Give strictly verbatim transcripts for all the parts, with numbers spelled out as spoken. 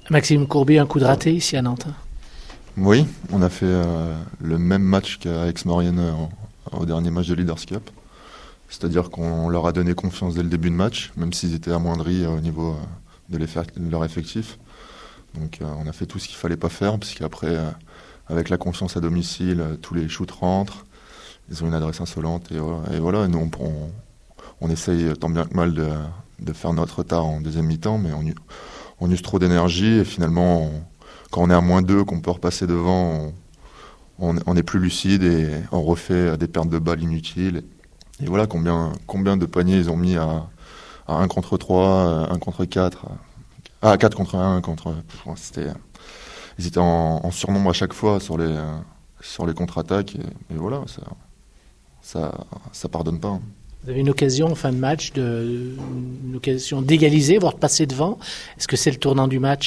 Maxime Courbier, un coup de raté ici à Nantes. Oui, on a fait euh, le même match qu'à Aix-Maurienne au dernier match de Leaders Cup. C'est-à-dire qu'on leur a donné confiance dès le début de match, même s'ils étaient amoindris au niveau de, de leur effectif. Donc euh, on a fait tout ce qu'il fallait pas faire, puisqu'après, euh, avec la confiance à domicile, euh, tous les shoots rentrent, ils ont une adresse insolente, et voilà. Et voilà, nous on, on, on essaye tant bien que mal de, de faire notre retard en deuxième mi-temps, mais on, on use trop d'énergie, et finalement, on, quand on est à moins deux, qu'on peut repasser devant, on, on, on est plus lucide, et on refait des pertes de balles inutiles. Et voilà combien, combien de paniers ils ont mis à, à un contre trois, un contre quatre, à quatre contre un, contre. C'était, ils étaient en, en surnombre à chaque fois sur les, sur les contre-attaques. Et, et voilà, ça, ça, ça pardonne pas. Vous avez une occasion en fin de match, de, une occasion d'égaliser, voire de passer devant. Est-ce que c'est le tournant du match ?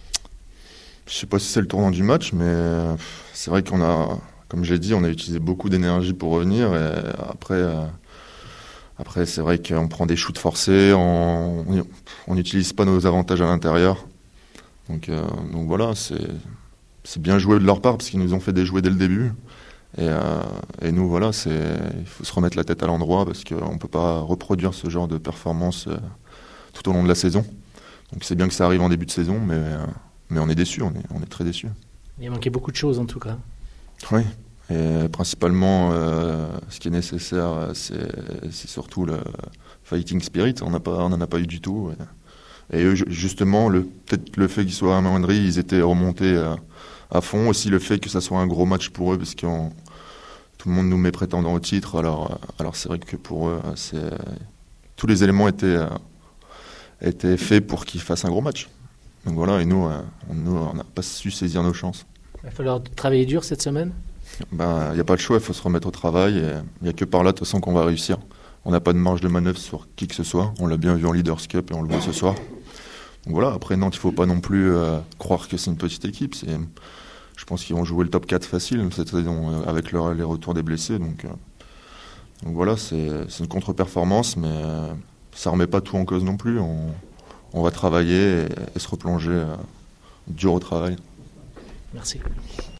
Je sais pas si c'est le tournant du match, mais c'est vrai qu'on a. Comme j'ai dit, on a utilisé beaucoup d'énergie pour revenir. Et après, euh, après c'est vrai qu'on prend des shoots forcés, on n'utilise pas nos avantages à l'intérieur. Donc, euh, donc voilà, c'est, c'est bien joué de leur part parce qu'ils nous ont fait déjouer dès le début. Et, euh, et nous, voilà, c'est, il faut se remettre la tête à l'endroit parce qu'on ne peut pas reproduire ce genre de performance euh, tout au long de la saison. Donc c'est bien que ça arrive en début de saison, mais, euh, mais on est déçus, on est, on est très déçus. Il a manqué beaucoup de choses en tout cas. Oui, et principalement, euh, ce qui est nécessaire, c'est, c'est surtout le fighting spirit. On n'en a pas eu du tout. Et, et eux, justement, le, peut-être le fait qu'ils soient amoindris, ils étaient remontés à, à fond. Aussi le fait que ça soit un gros match pour eux, parce que tout le monde nous met prétendant au titre. Alors, alors c'est vrai que pour eux, c'est, tous les éléments étaient, étaient faits pour qu'ils fassent un gros match. Donc voilà, et nous, on n'a pas su saisir nos chances. Il va falloir travailler dur cette semaine ? Ben, il n'y a pas le choix, il faut se remettre au travail. Il n'y a que par là, de toute façon, qu'on va réussir. On n'a pas de marge de manœuvre sur qui que ce soit. On l'a bien vu en Leaders Cup et on le voit ce soir. Donc voilà, après Nantes, il ne faut pas non plus euh, croire que c'est une petite équipe. C'est, je pense qu'ils vont jouer le top quatre facile cette saison euh, avec leur, les retours des blessés. Donc, euh, donc voilà, c'est, c'est une contre-performance, mais euh, ça ne remet pas tout en cause non plus. On, on va travailler et, et se replonger euh, dur au travail. Merci.